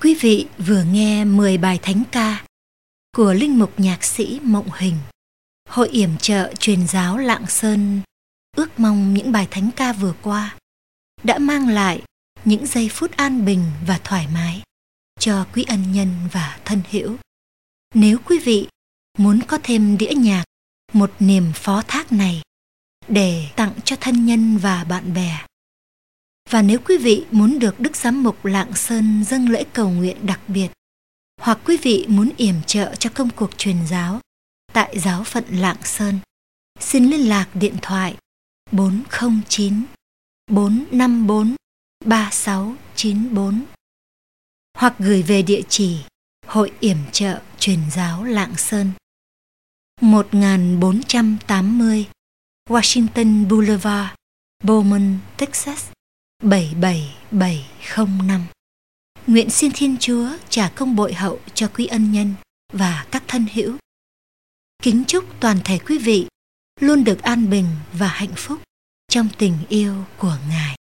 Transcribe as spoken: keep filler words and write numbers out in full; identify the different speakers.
Speaker 1: Quý vị vừa nghe mười bài thánh ca của linh mục nhạc sĩ Mộng Hình, Hội yểm trợ truyền giáo Lạng Sơn. Ước mong những bài thánh ca vừa qua đã mang lại những giây phút an bình và thoải mái cho quý ân nhân và thân hữu. Nếu quý vị muốn có thêm đĩa nhạc Một niềm phó thác này để tặng cho thân nhân và bạn bè, và nếu quý vị muốn được Đức Giám mục Lạng Sơn dâng lễ cầu nguyện đặc biệt, hoặc quý vị muốn yểm trợ cho công cuộc truyền giáo tại giáo phận Lạng Sơn, xin liên lạc điện thoại bốn không chín bốn năm bốn ba sáu chín bốn hoặc gửi về địa chỉ Hội yểm trợ truyền giáo Lạng Sơn, một nghìn bốn trăm tám mươi Washington Boulevard, Beaumont, Texas bảy bảy bảy không năm. Nguyện xin Thiên Chúa trả công bội hậu cho quý ân nhân và các thân hữu. Kính chúc toàn thể quý vị luôn được an bình và hạnh phúc trong tình yêu của Ngài.